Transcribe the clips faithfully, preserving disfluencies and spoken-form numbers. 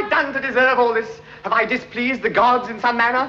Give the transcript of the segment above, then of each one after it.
I done to deserve all this? Have I displeased the gods in some manner?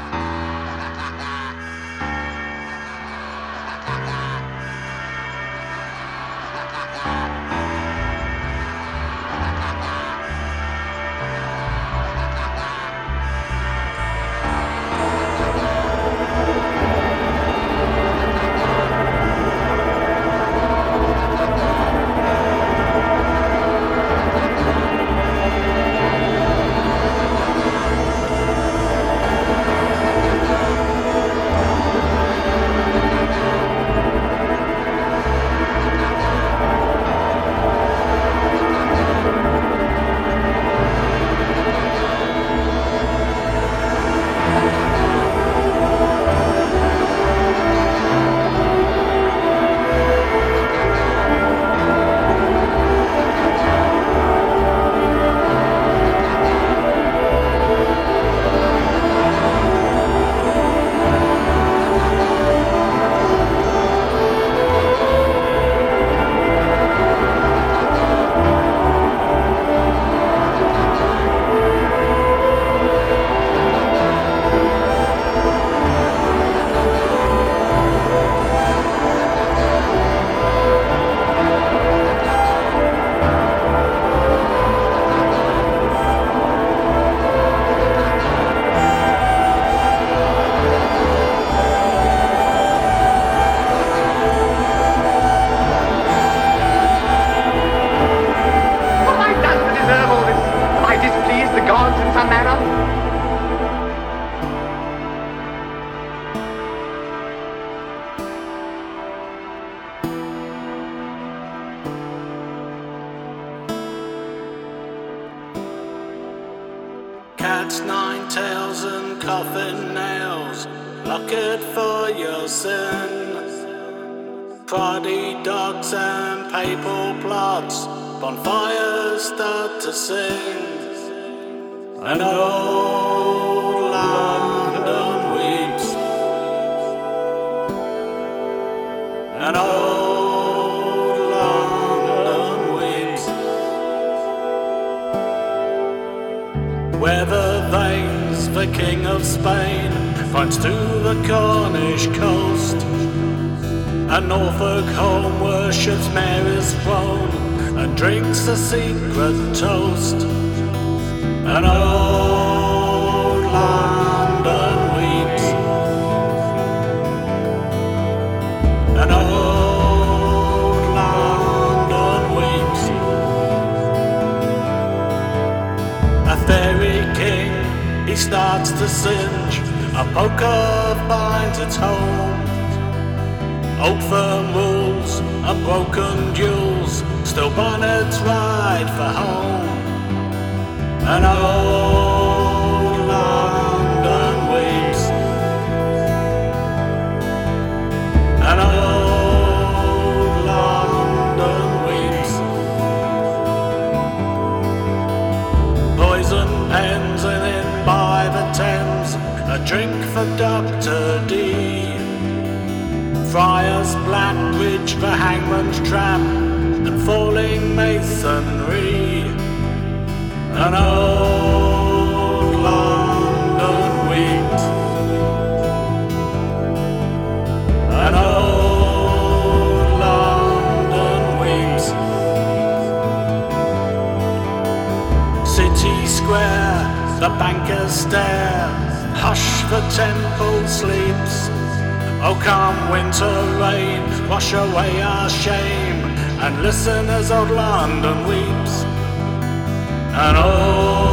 Cats, nine tails and coffin nails, lock it for your sin. Proddy dogs and papal plots, bonfires start to sing. And old London weeps, and old London weeps. Where the veins, the King of Spain, points to the Cornish coast, and Norfolk home worships Mary's throne and drinks a secret toast. And old London weeps, and old London weeps. A fairy king, he starts to singe, a poker finds its home. Old firm rules and broken duels, still bonnets ride for home. And old London weeps, and old London weeps. Poison pens and in by the Thames, a drink for Doctor D. Friars Blackbridge for hangman's trap and falling masonry. And old London weeps, and old London weeps. City Square, the bankers stare, hush, the temple sleeps. Oh, come winter rain, wash away our shame, and listen as old London weeps. And oh